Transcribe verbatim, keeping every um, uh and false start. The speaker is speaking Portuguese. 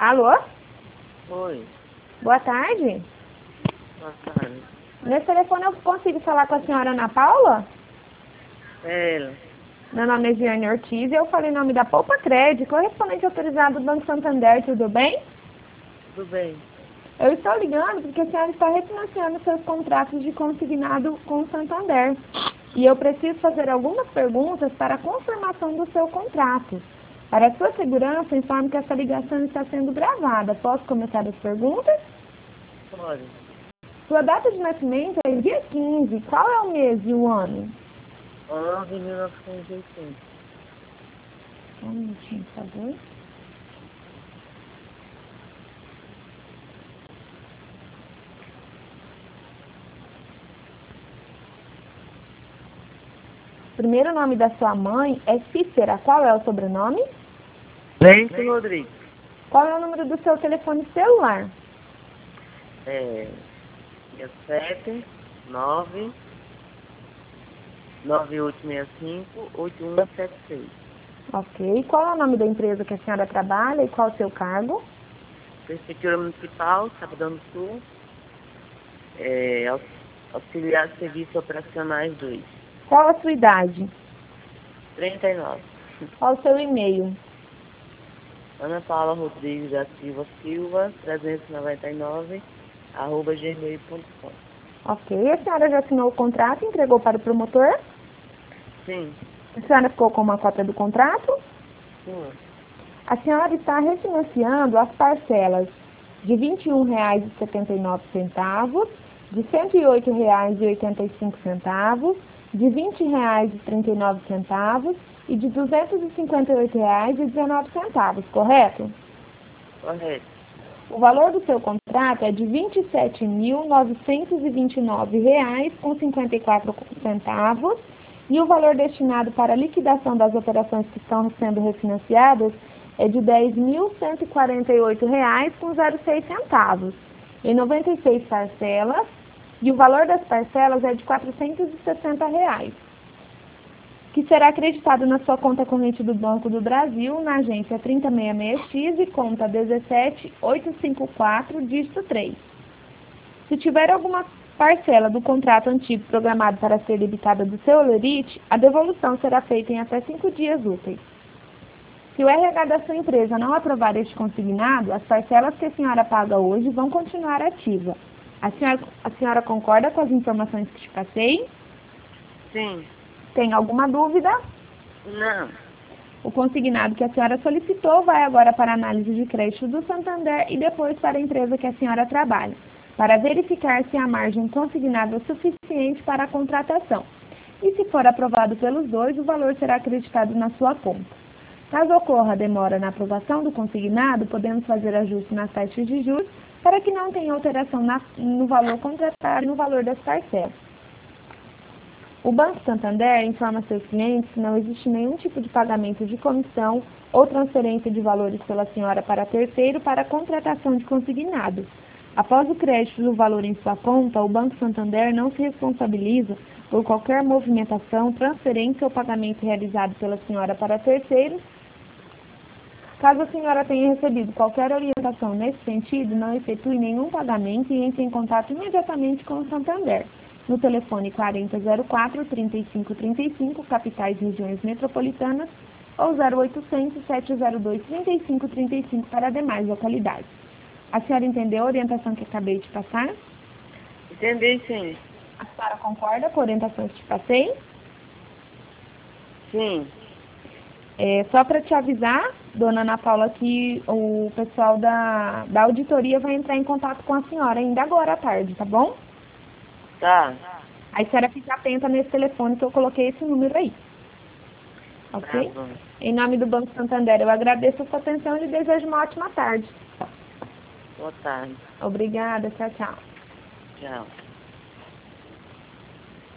Alô? Oi, Boa tarde. boa tarde. Nesse telefone eu consigo falar com a senhora Ana Paula? É ela. Meu nome é Giane Ortiz e eu falei em nome da Poupa Crédito, correspondente autorizado do Banco Santander, tudo bem? Tudo bem? Eu estou ligando porque a senhora está refinanciando seus contratos de consignado com o Santander. E eu preciso fazer algumas perguntas para a confirmação do seu contrato. Para a sua segurança, informe que essa ligação está sendo gravada. Posso começar as perguntas? Pode. Sua data de nascimento é dia quinze. Qual é o mês e o ano? onze mil novecentos e oitenta. Um minutinho, por favor. Primeiro nome da sua mãe é Cícera. Qual é o sobrenome? Bento Rodrigues. Qual é o número do seu telefone celular? É sete nove nove oito seis cinco oito um sete seis. Ok. Qual é o nome da empresa que a senhora trabalha e qual o seu cargo? Prefeitura Municipal, Sabadão do Sul. É, aux- auxiliar de Serviços Operacionais dois. Qual a sua idade? trinta e nove. Qual o seu e-mail? Ana Paula Rodrigues da Silva Silva, trezentos e noventa e nove, arroba gmail ponto com. Ok. A senhora já assinou o contrato e entregou para o promotor? Sim, A senhora ficou com uma cópia do contrato? sim. A senhora está refinanciando as parcelas de vinte e um reais e setenta e nove centavos, de cento e oito reais e oitenta e cinco centavos, de vinte reais e trinta e nove centavos e de duzentos e cinquenta e oito reais e dezenove centavos, correto? Correto. O valor do seu contrato é de vinte e sete mil novecentos e vinte e nove reais e cinquenta e quatro centavos e o valor destinado para a liquidação das operações que estão sendo refinanciadas é de dez mil cento e quarenta e oito reais e seis centavos em noventa e seis parcelas e o valor das parcelas é de quatrocentos e sessenta reais, que será acreditado na sua conta corrente do Banco do Brasil, na agência trinta e seis seis X e conta dezessete mil oitocentos e cinquenta e quatro, dígito três. Se tiver alguma parcela do contrato antigo programado para ser debitada do seu holerite, a devolução será feita em até cinco dias úteis. Se o R H da sua empresa não aprovar este consignado, as parcelas que a senhora paga hoje vão continuar ativas. A senhora, a senhora concorda com as informações que te passei? Sim. Tem alguma dúvida? Não. O consignado que a senhora solicitou vai agora para a análise de crédito do Santander e depois para a empresa que a senhora trabalha, para verificar se a margem consignada é suficiente para a contratação. E se for aprovado pelos dois, o valor será acreditado na sua conta. Caso ocorra demora na aprovação do consignado, podemos fazer ajuste nas taxas de juros para que não tenha alteração na, no valor contratado e no valor das parcelas. O Banco Santander informa seus clientes que não existe nenhum tipo de pagamento de comissão ou transferência de valores pela senhora para terceiro para a contratação de consignado. Após o crédito do valor em sua conta, o Banco Santander não se responsabiliza por qualquer movimentação, transferência ou pagamento realizado pela senhora para terceiros. Caso a senhora tenha recebido qualquer orientação nesse sentido, não efetue nenhum pagamento e entre em contato imediatamente com o Santander, no telefone quarenta zero quatro, trinta e cinco trinta e cinco, capitais e regiões metropolitanas, ou zero oitocentos, sete zero dois, trinta e cinco trinta e cinco para demais localidades. A senhora entendeu a orientação que acabei de passar? Entendi, sim. A senhora concorda com a orientação que te passei? Sim. É, só para te avisar, dona Ana Paula, que o pessoal da, da auditoria vai entrar em contato com a senhora ainda agora à tarde, tá bom? Tá. Aí a senhora fica atenta nesse telefone que eu coloquei esse número aí. Ok? Tá bom. Em nome do Banco Santander, eu agradeço a sua atenção e lhe desejo uma ótima tarde. Boa tarde. Obrigada, tchau, tchau. Tchau.